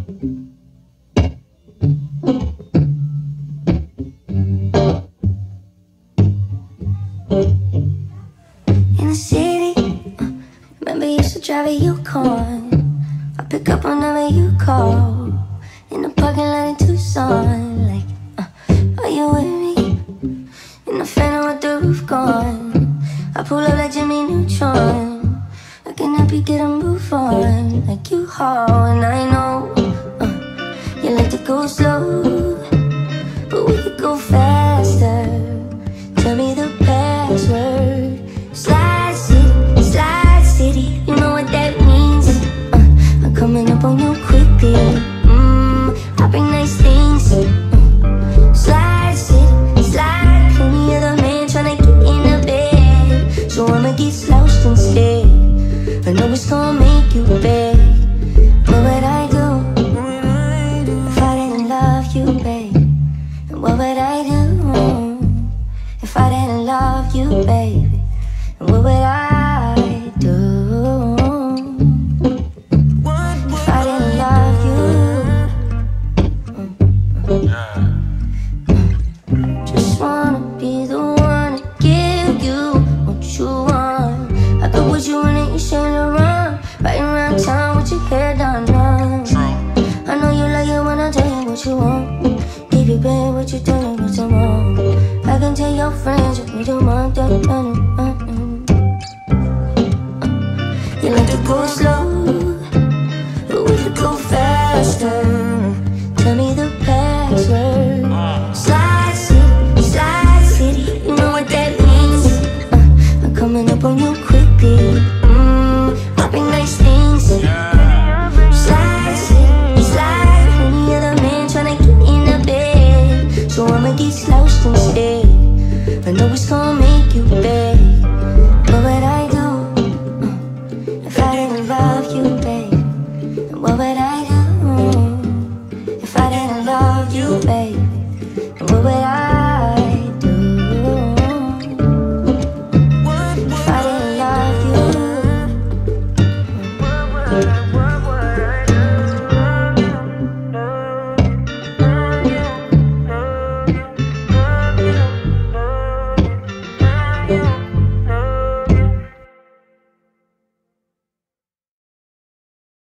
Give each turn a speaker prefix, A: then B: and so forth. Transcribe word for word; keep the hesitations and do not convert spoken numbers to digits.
A: In the city, uh, remember you used to drive a Yukon. I pick up whenever you call. In the parking lot in Tucson, like, uh, are you with me? In the phantom with the roof gone. I pull up like Jimmy Neutron. I cannot be get a move on like you haul. And I know uh, you like to go slow, but we could go faster. Tell me the password. Slide City, Slide City, you know what that means. uh, I'm coming up on you quickly.